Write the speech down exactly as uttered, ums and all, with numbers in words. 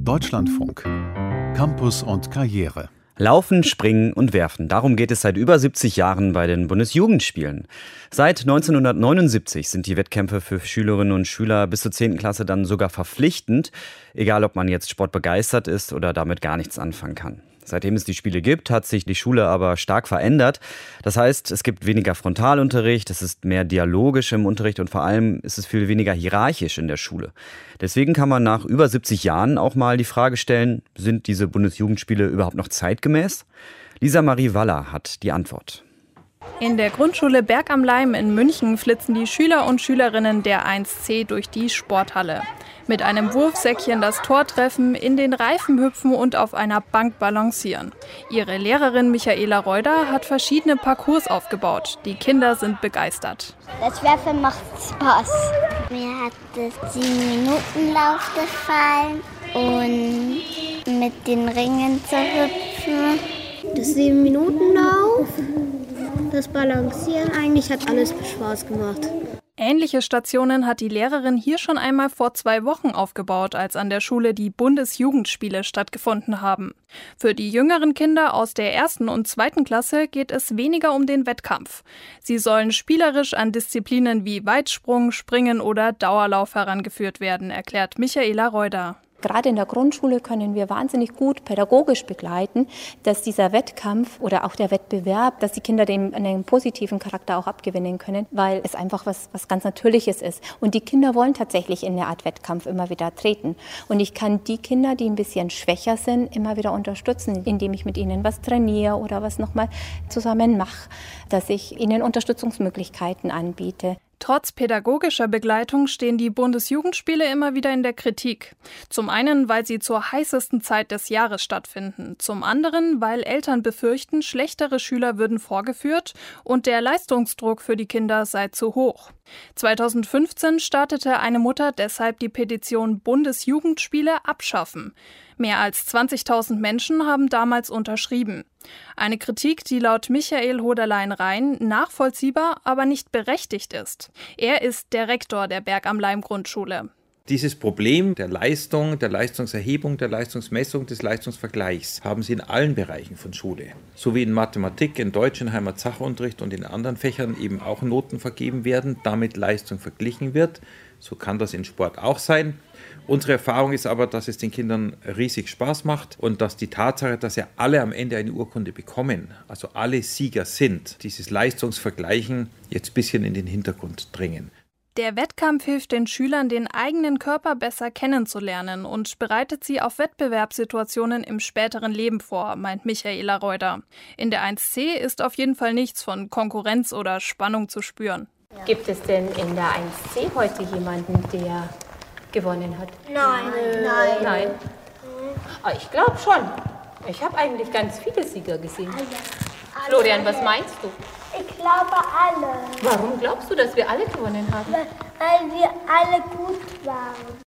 Deutschlandfunk. Campus und Karriere. Laufen, Springen und Werfen. Darum geht es seit über siebzig Jahren bei den Bundesjugendspielen. Seit neunzehnhundertneunundsiebzig sind die Wettkämpfe für Schülerinnen und Schüler bis zur zehnten Klasse dann sogar verpflichtend, egal ob man jetzt sportbegeistert ist oder damit gar nichts anfangen kann. Seitdem es die Spiele gibt, hat sich die Schule aber stark verändert. Das heißt, es gibt weniger Frontalunterricht, es ist mehr dialogisch im Unterricht und vor allem ist es viel weniger hierarchisch in der Schule. Deswegen kann man nach über siebzig Jahren auch mal die Frage stellen, sind diese Bundesjugendspiele überhaupt noch zeitgemäß? Lisa Marie Waller hat die Antwort. In der Grundschule Berg am Laim in München flitzen die Schüler und Schülerinnen der eins C durch die Sporthalle. Mit einem Wurfsäckchen das Tor treffen, in den Reifen hüpfen und auf einer Bank balancieren. Ihre Lehrerin Michaela Reuder hat verschiedene Parcours aufgebaut. Die Kinder sind begeistert. Das Werfen macht Spaß. Mir hat das sieben Minuten Lauf gefallen und mit den Ringen zu hüpfen. Das sieben Minuten Lauf, das Balancieren, eigentlich hat alles Spaß gemacht. Ähnliche Stationen hat die Lehrerin hier schon einmal vor zwei Wochen aufgebaut, als an der Schule die Bundesjugendspiele stattgefunden haben. Für die jüngeren Kinder aus der ersten und zweiten Klasse geht es weniger um den Wettkampf. Sie sollen spielerisch an Disziplinen wie Weitsprung, Springen oder Dauerlauf herangeführt werden, erklärt Michaela Reuder. Gerade in der Grundschule können wir wahnsinnig gut pädagogisch begleiten, dass dieser Wettkampf oder auch der Wettbewerb, dass die Kinder dem einen positiven Charakter auch abgewinnen können, weil es einfach was, was ganz Natürliches ist. Und die Kinder wollen tatsächlich in eine Art Wettkampf immer wieder treten. Und ich kann die Kinder, die ein bisschen schwächer sind, immer wieder unterstützen, indem ich mit ihnen was trainiere oder was nochmal zusammen mache, dass ich ihnen Unterstützungsmöglichkeiten anbiete. Trotz pädagogischer Begleitung stehen die Bundesjugendspiele immer wieder in der Kritik. Zum einen, weil sie zur heißesten Zeit des Jahres stattfinden. Zum anderen, weil Eltern befürchten, schlechtere Schüler würden vorgeführt und der Leistungsdruck für die Kinder sei zu hoch. zweitausendfünfzehn startete eine Mutter deshalb die Petition Bundesjugendspiele abschaffen. Mehr als zwanzigtausend Menschen haben damals unterschrieben. Eine Kritik, die laut Michael Hoderlein-Rhein nachvollziehbar, aber nicht berechtigt ist. Er ist der Rektor der Berg am Laim Grundschule. Dieses Problem der Leistung, der Leistungserhebung, der Leistungsmessung, des Leistungsvergleichs haben Sie in allen Bereichen von Schule. So wie in Mathematik, in Deutsch, in Heimatsachunterricht und in anderen Fächern eben auch Noten vergeben werden, damit Leistung verglichen wird. So kann das in Sport auch sein. Unsere Erfahrung ist aber, dass es den Kindern riesig Spaß macht und dass die Tatsache, dass ja alle am Ende eine Urkunde bekommen, also alle Sieger sind, dieses Leistungsvergleichen jetzt ein bisschen in den Hintergrund drängen. Der Wettkampf hilft den Schülern, den eigenen Körper besser kennenzulernen und bereitet sie auf Wettbewerbssituationen im späteren Leben vor, meint Michaela Reuder. In der eins C ist auf jeden Fall nichts von Konkurrenz oder Spannung zu spüren. Ja. Gibt es denn in der eins C heute jemanden, der gewonnen hat? Nein, nein. Nein? Ah, ich glaube schon. Ich habe eigentlich ganz viele Sieger gesehen. Florian, was meinst du? Ich glaube alle. Warum glaubst du, dass wir alle gewonnen haben? Weil, weil wir alle gut waren.